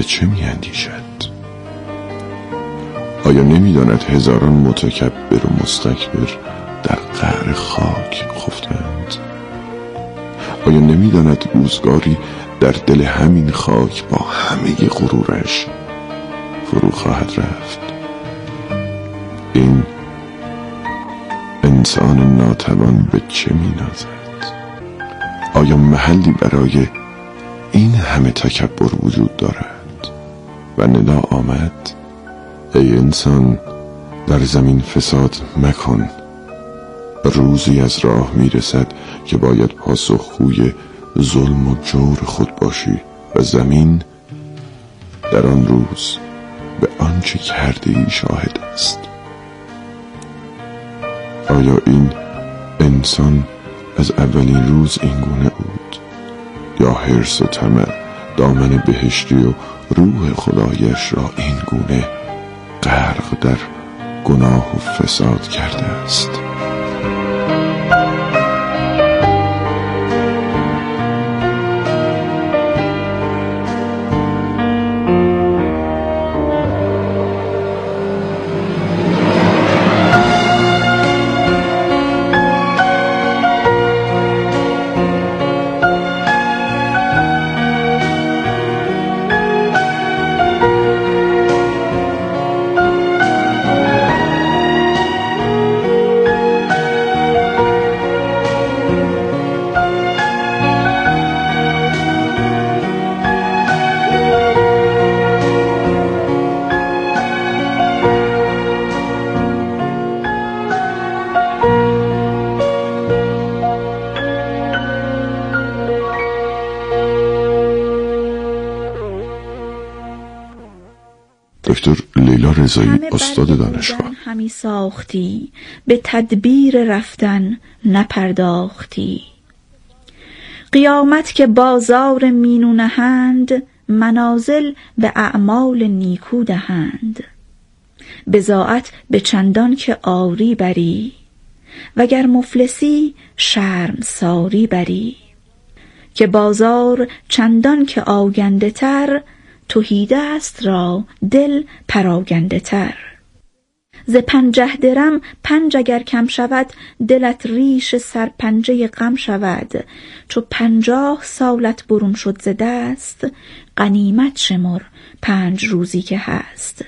چه می اندیشد؟ آیا نمی داند هزاران متکبر و مستکبر در قعر خاک خفتند؟ آیا نمی داند روزگاری در دل همین خاک با همه غرورش فرو خواهد رفت؟ این انسان ناتوان به چه می نازد؟ آیا محلی برای این همه تکبر وجود دارد؟ و ندا آمد: ای انسان، در زمین فساد مکن. روزی از راه می رسد که باید پاسخگوی ظلم و جور خود باشی و زمین در آن روز به آنچه کرده ای شاهد است. آیا این انسان از اولین روز این گونه بود؟ یا حرص و طمع دامن بهشتی و روح خدایش را این گونه غرق در گناه و فساد کرده است؟ دکتر لیلا رضایی، استاد دانشگاه: همی ساختی، به تدبیر رفتن نپرداختی. قیامت که بازار مینو نهند، منازل به اعمال نیکو دهند. بضاعت به چندان که آری بری، وگر مفلسی شرمساری بری. که بازار چندان که آگنده تر، تهیدست را دل پراگنده تر. ز 50 درم 5 اگر کم شود، دلت ریش سرپنجه غم شود. چو 50 سالت برون شد ز دست، غنیمت شمر 5 روزی که هست.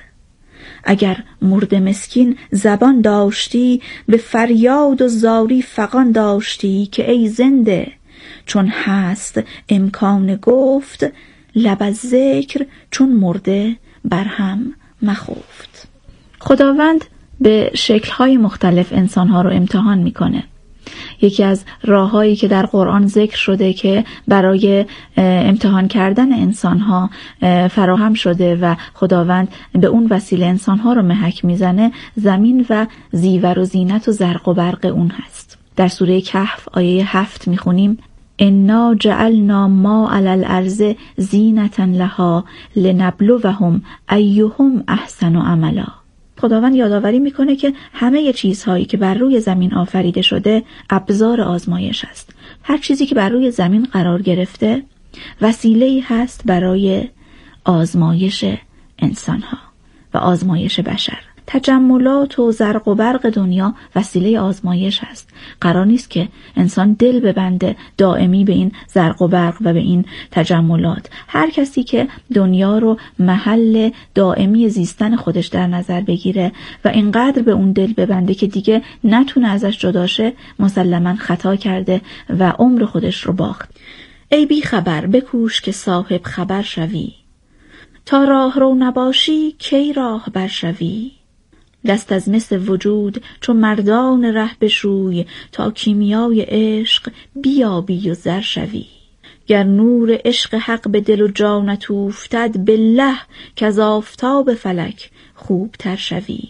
اگر مرد مسکین زبان داشتی، به فریاد و زاری فغان داشتی. که ای زنده چون هست امکان گفت، لب از ذکر چون مرده برهم مخفت. خداوند به شکل‌های مختلف انسان‌ها رو امتحان می‌کنه. یکی از راه‌هایی که در قرآن ذکر شده که برای امتحان کردن انسان‌ها فراهم شده و خداوند به اون وسیله انسان‌ها رو محک میزنه، زمین و زیور و زینت و زرق و برق اون هست. در سوره کهف آیه 7 می‌خونیم: انا جعلنا ما علی الارض زینة لها لنبلوهم ایهم احسن عملا. خداوند یادآوری میکنه که همه چیزهایی که بر روی زمین آفریده شده ابزار آزمایش است. هر چیزی که بر روی زمین قرار گرفته وسیله‌ای هست برای آزمایش انسانها و آزمایش بشر. تجملات و زرق و برق دنیا وسیله آزمایش است. قرار نیست که انسان دل ببنده دائمی به این زرق و برق و به این تجملات. هر کسی که دنیا رو محل دائمی زیستن خودش در نظر بگیره و اینقدر به اون دل ببنده که دیگه نتونه ازش جدا شه، مسلماً خطا کرده و عمر خودش رو باخت. ای بی خبر بکوش که صاحب خبر شوی، تا راه رو نباشی کی راه بر شوی. دست از مس وجود چون مردان ره بشوی، تا کیمیای عشق بیابی و زر شوی. گر نور عشق حق به دل و جانت اوفتد، بالله که از آفتاب فلک خوب تر شوی.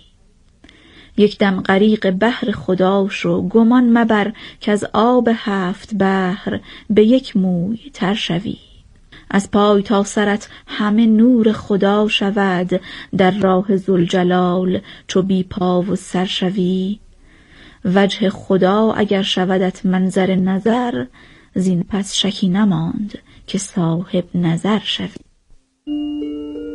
یک دم غریق بحر خدا شو، گمان مبر که از آب 7 بحر به یک موی تر شوی. از پای تا سرت همه نور خدا شود، در راه ذوالجلال چو بی پا و سر شوی. وجه خدا اگر شودت منظر نظر، زین پس شکی نماند که صاحب نظر شوی.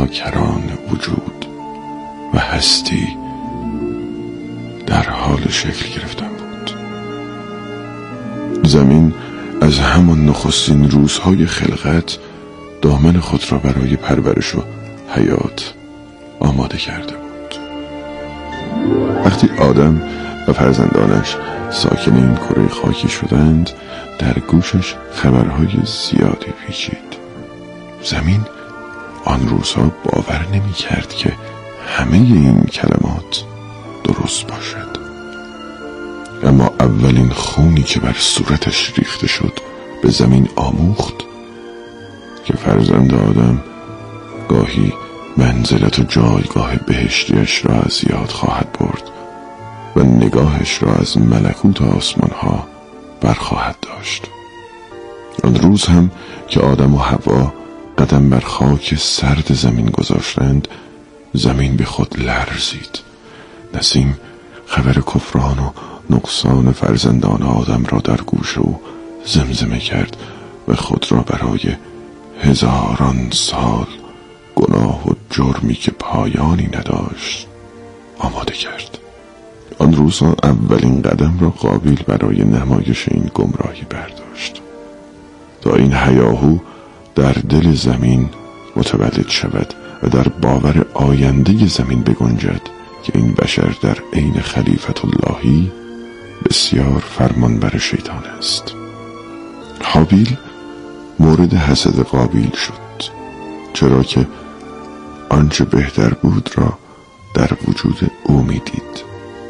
چاکران وجود و هستی در حال شکل گرفتن بود. زمین از همان نخستین روزهای خلقت دامن خود را برای پرورش و حیات آماده کرده بود. وقتی آدم و فرزندانش ساکن این کره خاکی شدند، در گوشش خبرهای زیادی پیچید. زمین آن روزها باور نمی کرد که همه این کلمات درست باشد. اما اولین خونی که بر صورتش ریخته شد به زمین آموخت که فرزند آدم گاهی منزلت و جایگاه بهشتیش را از یاد خواهد برد و نگاهش را از ملکوت آسمان ها برخواهد داشت. آن روز هم که آدم و حوا قدم بر خاک سرد زمین گذاشتند، زمین به خود لرزید. نسیم خبر کفران و نقصان فرزندان آدم را در گوش او زمزمه کرد و خود را برای هزاران سال گناه و جرمی که پایانی نداشت آماده کرد. آن روزها اولین قدم را قابیل برای نمایش این گمراهی برداشت تا این هیاهو در دل زمین متولد شود و در باور آینده زمین بگنجد که این بشر در عین خلیفت اللهی بسیار فرمانبر شیطان است. هابیل مورد حسد قابیل شد، چرا که آنچه بهتر بود را در وجود او میدید.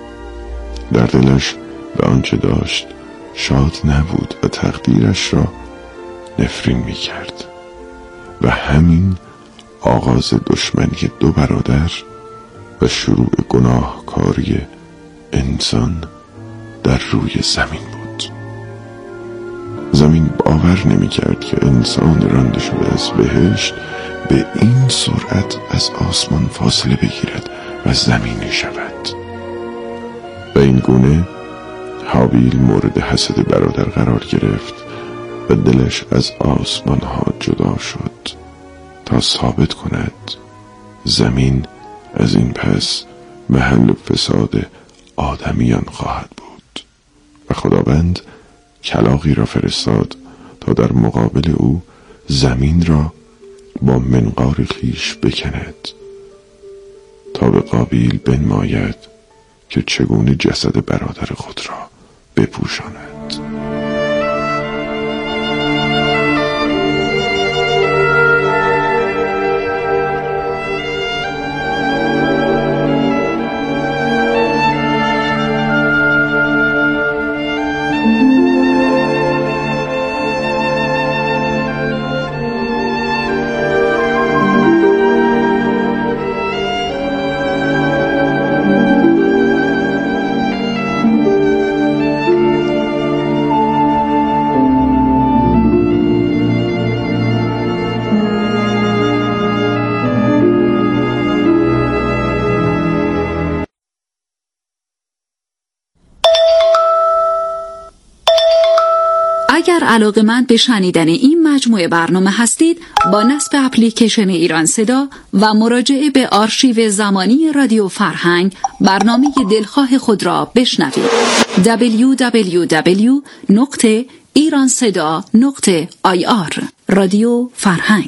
در دلش به آنچه داشت شاد نبود و تقدیرش را نفرین میکرد و همین آغاز دشمنی دو برادر و شروع گناهکاری انسان در روی زمین بود. زمین باور نمیکرد که انسان رانده شده از بهشت به این سرعت از آسمان فاصله بگیرد و زمینی شود. و این گونه هابیل مورد حسد برادر قرار گرفت و دلش از آسمان ها جدا شد تا ثابت کند زمین از این پس محل فساد آدمیان خواهد بود. و خداوند کلاغی را فرستاد تا در مقابل او زمین را با منقار خویش بکند تا به قابیل بنماید که چگونه جسد برادر خود را بپوشاند. اگر علاقه‌مند به شنیدن این مجموعه برنامه هستید، با نصب اپلیکیشن ایران صدا و مراجعه به آرشیو زمانی رادیو فرهنگ برنامه دلخواه خود را بشنوید. www.iranseda.ir رادیو فرهنگ.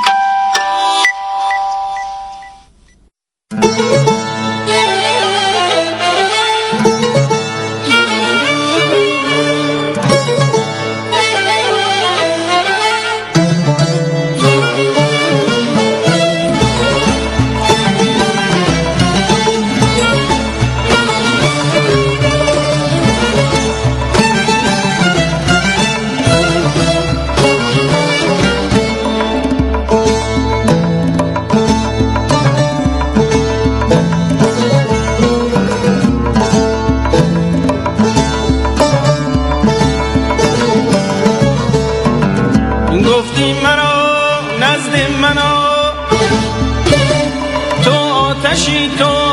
گفتی مرا نزد منو، تو آتشی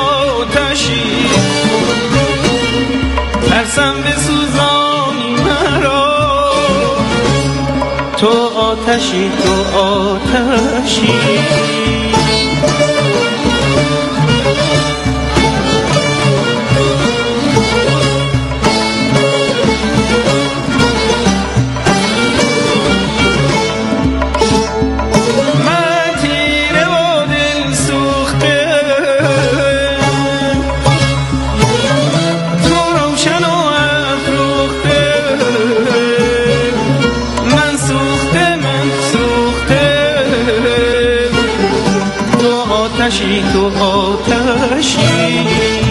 ترسم بسوزانی مرا، تو آتشی آتشی تو آتشی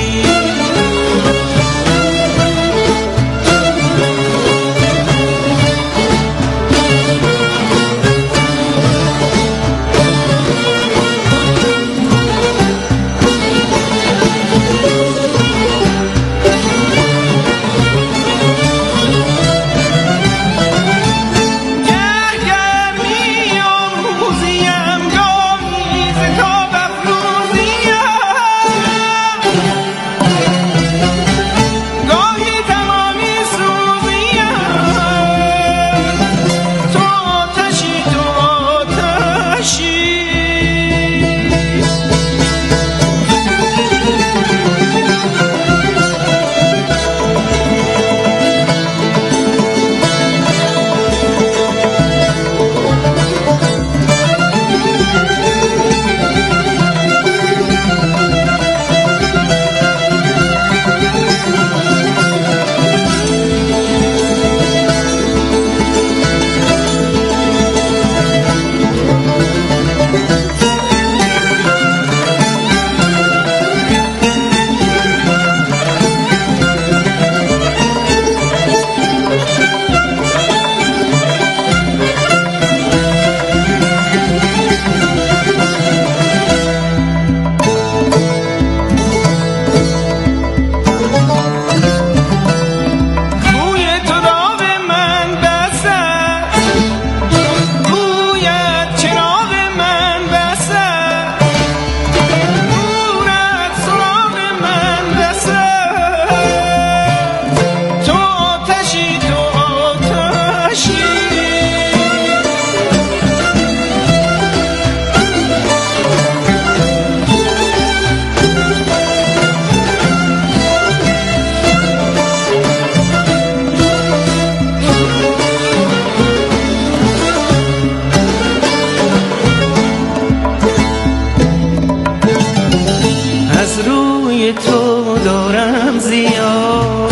تو دارم زیاد،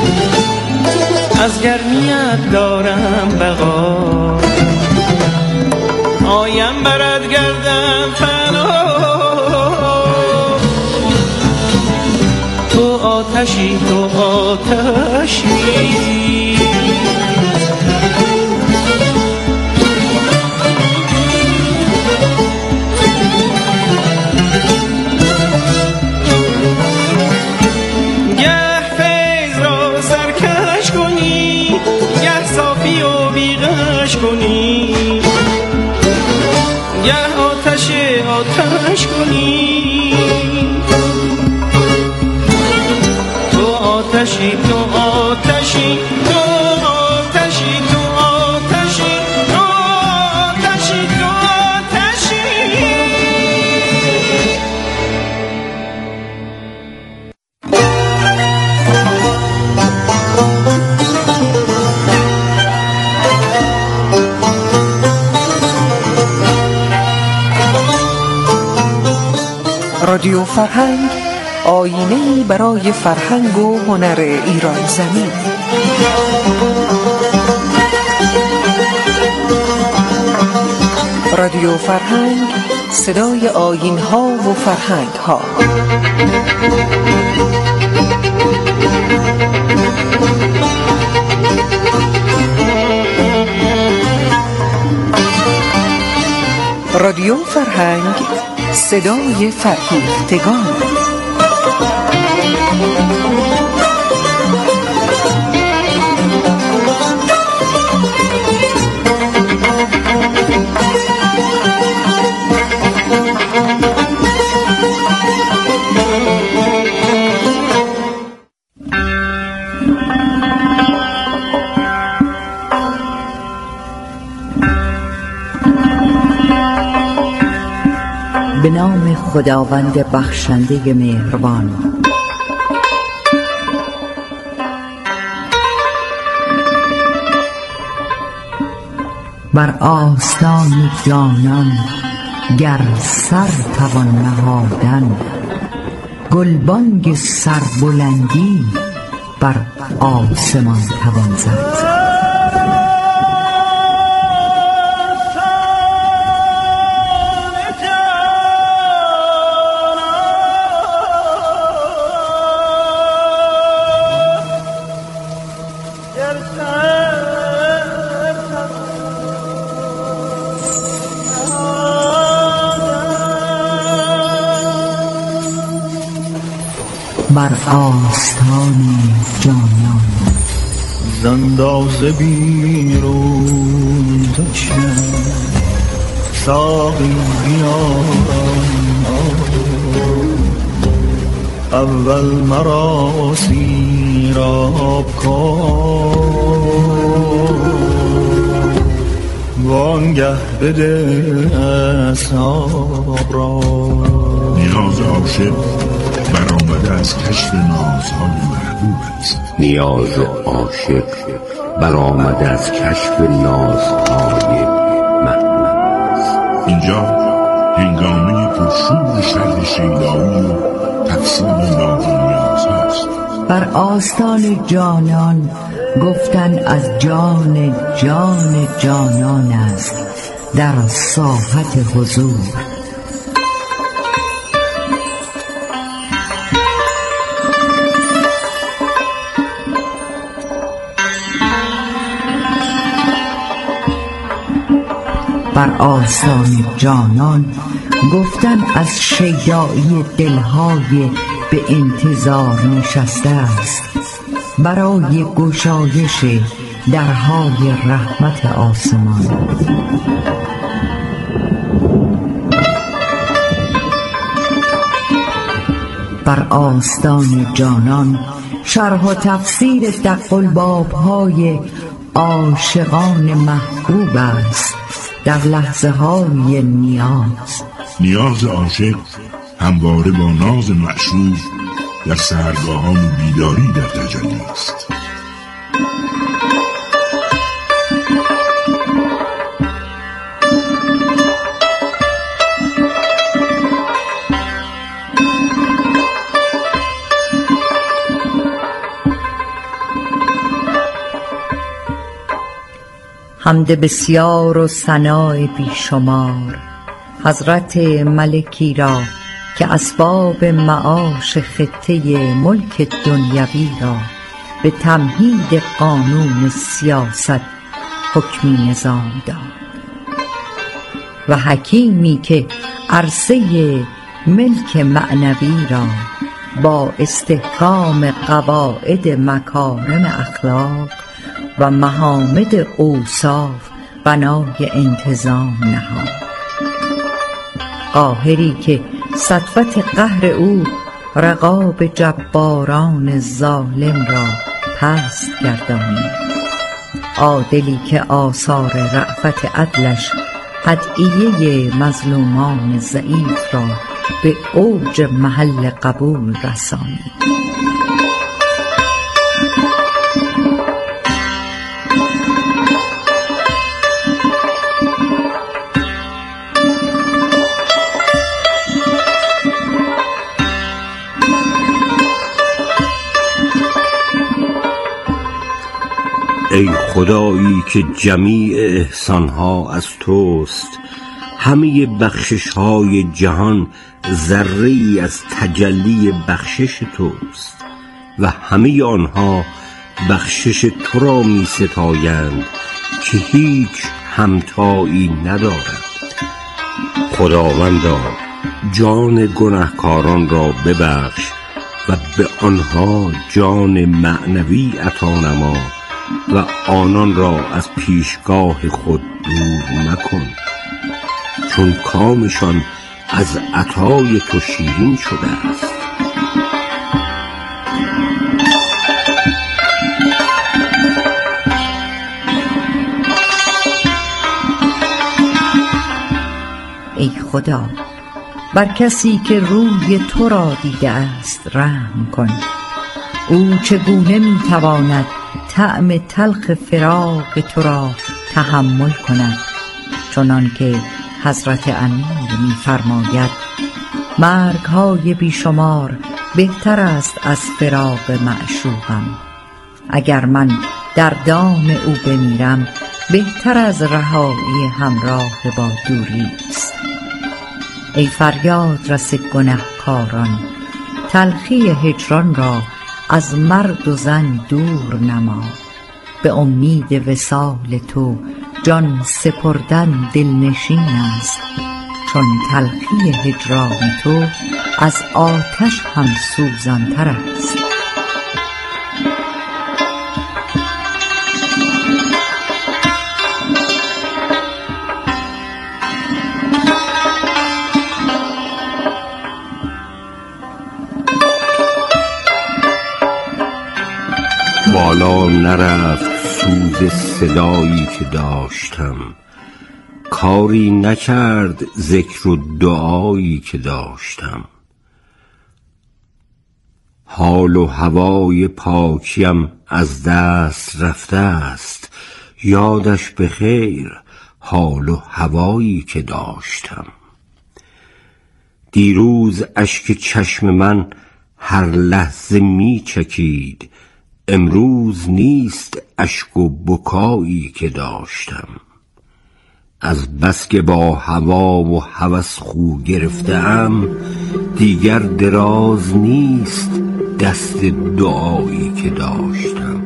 از گرمیت دارم بقا، آیم برد گردم فنا، تو آتشی تو آتشی. آتش کنی تو آتشی تو آتشی تو آتشی تو آتشی تو آتشی تو آتشی. رادیو فرهنگ، آینه‌ای برای فرهنگ و هنر ایران زمین. رادیو فرهنگ، صدای آیین‌ها و فرهنگ‌ها. رادیو فرهنگ، صدای فرهیختگان. به نام خداوند بخشنده مهربان. بر آستان جانان گر سر توان نهادن، گلبانگ سربلندی بر آسمان توان زد. بر آستان جانان. زنداز بیرون داشتم ساقی بیان، اول مرا سیراب کن، وانگه بده اصحاب را. نیاز عاشق برآمده از کشف نازهای محبوب است. نیاز عاشق برآمده از کشف نازهای محبوب است. اینجا هنگامه پرشور شرح شیدایی و تقسیم ناز و نیاز هست. بر آستان جانان گفتن از جان جان جانان است در ساحت حضور. بر آستان جانان گفتن از شیدایی دلهای به انتظار نشسته است برای گشایش درهای رحمت آسمان. بر آستان جانان شرح و تفسیر دق‌الباب‌های عاشقان محبوب است در لحظه های نیاز. نیاز عاشق همواره با ناز معشوق در سحرگاهان بیداری در تجلی است. حمد بسیار و ثنای بیشمار حضرت ملکی را که اسباب معاش خطه ملک دنیوی را به تمهید قانون سیاست حکمی نظام داد و حکیمی که عرصه ملک معنوی را با استحکام قواعد مکارم اخلاق و محامد اوصاف بنای انتظام نهاد. قاهری که سطوت قهر او رقاب جباران ظالم را پست گردانید. عادلی که آثار رأفت عدلش ادعیه مظلومان ضعیف را به اوج محل قبول رسانید. ای خدایی که جمیع احسانها از توست، همه بخششهای جهان ذره‌ای از تجلی بخشش توست و همه آنها بخشش تو را می ستایند که هیچ همتایی ندارد. خداوندا جان گناهکاران را ببخش و به آنها جان معنوی عطا نما و آنان را از پیشگاه خود دور مکن، چون کامشان از عطای تو شیرین شده است. ای خدا، بر کسی که روی تو را دیده است رحم کن. او چگونه میتواند طعم تلخ فراق تو را تحمل کند، چنان که حضرت امیر می‌فرماید مرگ‌های بیشمار بهتر است از فراق معشوقم. اگر من در دام او بمیرم بهتر از رهایی همراه با دوری است. ای فریاد رس گنهکاران، تلخی هجران را از مرد و زن دور نما. به امید وصال تو جان سپردن دلنشین است، چون تلخی هجران تو از آتش هم سوزانتر است. بالا نرفت سوز صدایی که داشتم، کاری نکرد ذکر و دعایی که داشتم. حال و هوای پاکیم از دست رفته است، یادش به خیر حال و هوایی که داشتم. دیروز اشک چشم من هر لحظه می چکید، امروز نیست اشک و بکایی که داشتم. از بس که با هوا و هوس خو گرفتم، دیگر دراز نیست دست دعایی که داشتم.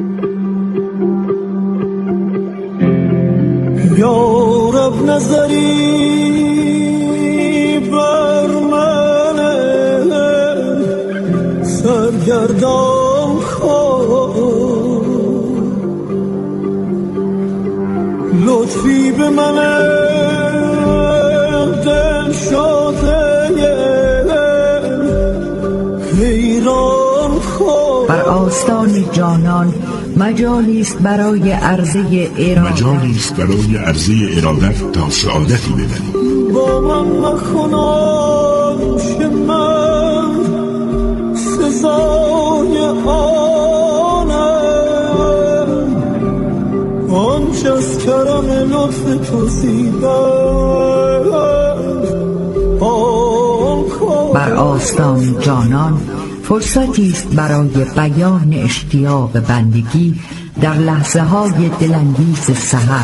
یا رب نظری بر من سرگردان کن، لطفی به من دل شده حیران کن. بر آستان جانان مجالی است برای عرضه ارادت تا سعادتی ببریم. با من مکن آنچه من سزای آنم، آنچه از کرم لطف تو زیبد آن کن. بر آستان جانان فرصتی است برای بیان اشتیاق بندگی در لحظه های دلانگیز سحر.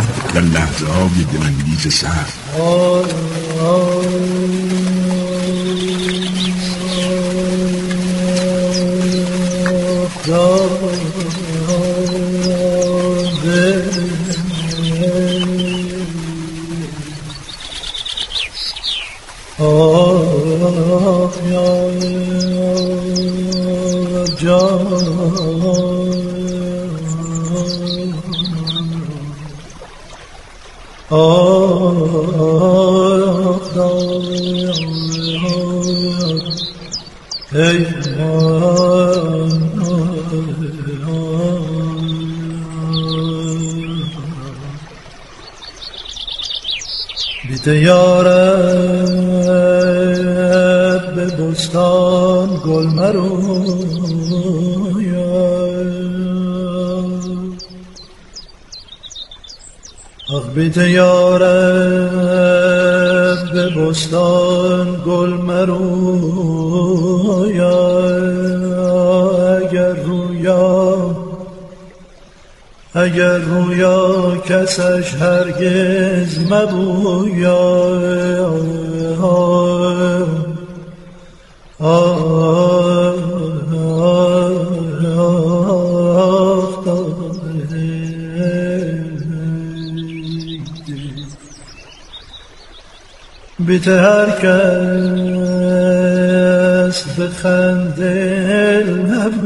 بیده یارب به بستان گل مروید، آخ بیده یارب به بستان گل مروید. اگر رویا کسش هرگز مبوید. بیت هر کس به خنده لب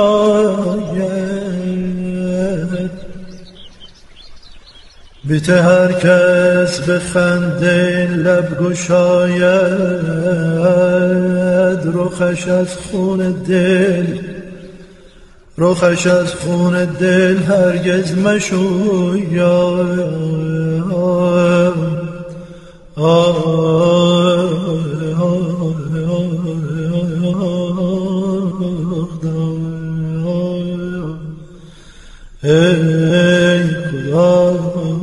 گشاید، بیت هر کس به خنده لب گشاید، رخش از خون دل هرگز مشوید. ای خدا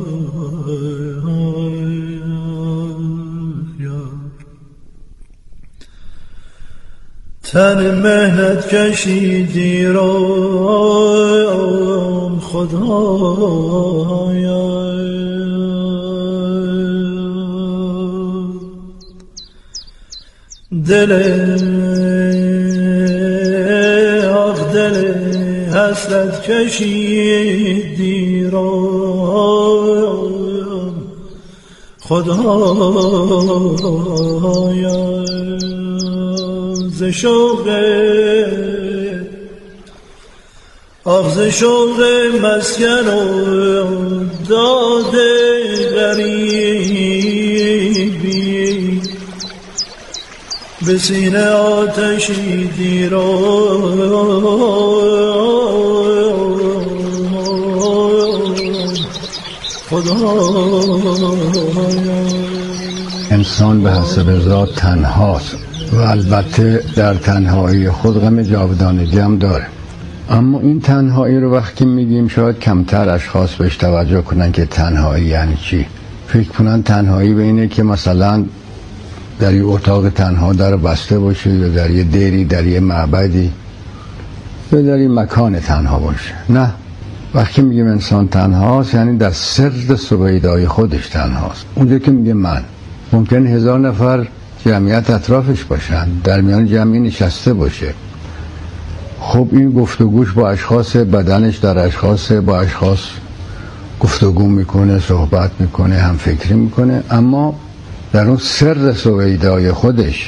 تن مهنت کشیدی رو خدایا، دل حسرت کشیدی رو خدایا. ز شوق ز شوق مسکن و داد غریبی به سینه آتشی دیر انسان به حسب ذات تنهاست و البته در تنهایی خود غم جاودانگی هم داره. اما این تنهایی رو وقتی میگیم شاید کمتر اشخاص بهش توجه کنن که تنهایی یعنی چی. فکر کنن تنهایی به اینه که مثلا در یه اتاق تنها در بسته باشه یا در یه دیری، در یه معبدی یا در یه مکان تنها باشه. نه، وقتی میگیم انسان تنهاست یعنی در سر سویدای خودش تنهاست. اونجا که میگه من، ممکن 1000 نفر جمعیت اطرافش باشن، در میان جمعی نشسته باشه. خب این گفتگوش با اشخاص، بدنش در اشخاص، با اشخاص گفتگو میکنه، صحبت میکنه، هم فکری میکنه، اما در اون سر سویدای خودش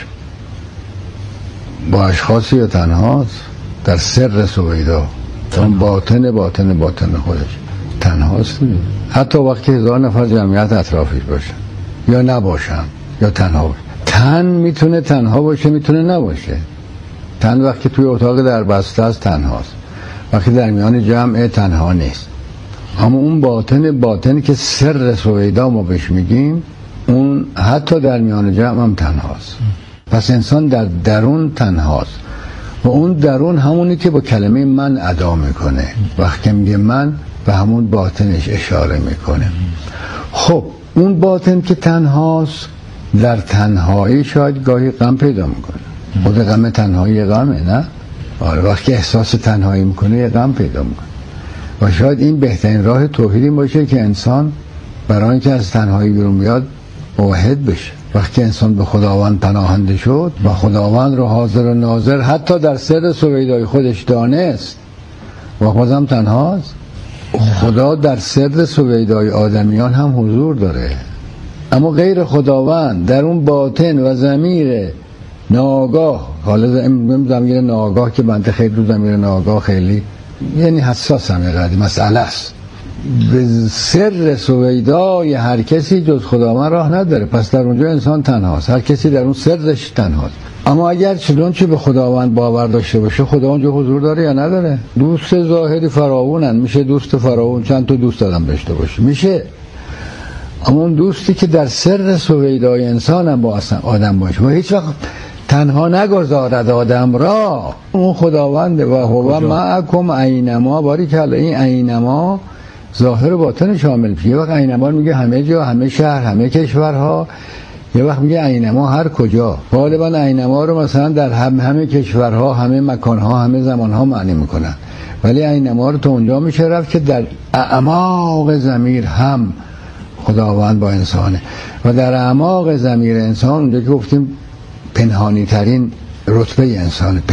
با اشخاصی یا تنهاست. در سر سویدا اون باطن خودش تنهاست. حتی وقتی 1000 نفر جمعیت اطرافش باشن یا نباشن یا تنها باشه. تن میتونه تنها باشه، میتونه نباشه. تن وقتی توی اتاق در بسته است تنهاست، وقتی در میان جمع تنها نیست. اما اون باطن که سر سویدا ما بهش میگیم، اون حتی در میان جمع هم تنهاست. پس انسان در درون تنهاست و اون درون همونی که با کلمه من ادا میکنه. وقتی میگه من به همون باطنش اشاره میکنه. خب اون باطن که تنهاست در تنهایی شاید گاهی غم پیدا میکنه. خود غم تنهایی غمه، نه؟ آره، وقتی احساس تنهایی میکنه یه غم پیدا میکنه. و شاید این بهترین راه توحیدی باشه که انسان برای اینکه از تنهایی بیرون بیاد واحد بشه. وقتی انسان به خداوند پناهنده شد و خداوند رو حاضر و ناظر حتی در سر سویدای خودش دانست و بازم تنهاست. خدا در سر سویدای آدمیان هم حضور داره، اما غیر خداوند در اون باطن و ضمیر ناآگاه، حالا ضمیر ناآگاه که بنده خیلی رو ضمیر ناآگاه خیلی یعنی حساس هم قدیم مسئله است، به سر سویدای هر کسی جز خداوند راه نداره. پس در اونجا انسان تنهاست، هر کسی در اون سرش تنهاست. اما اگر چه به خداوند باور داشته باشه، خدا اونجا حضور داره یا نداره؟ دوست ظاهری فراوونن، میشه دوست فراوون چند تا دوست آدم داشته باشه، میشه. اما اون دوستی که در سر سویدای انسان هم با آدم باشه و هیچ وقت تنها نگذارد آدم را، اون خداونده. و هو معکم اینما. باریکلا، این اینما ظاهر و باطن شامل میشه. یه وقت اینما میگه همه جا، همه شهر، همه کشورها. یه وقت میگه اینما هر کجا. غالبا اینما رو مثلا در همه کشورها، همه مکانها، همه زمانها معنی میکنن. ولی اینما رو تو اونجا میشه رفت که در اعماق ضمیر هم خداوند با انسانه و در اعماق ضمیر انسان اونجا که گفتیم پنهانی ترین رتبه انسانه.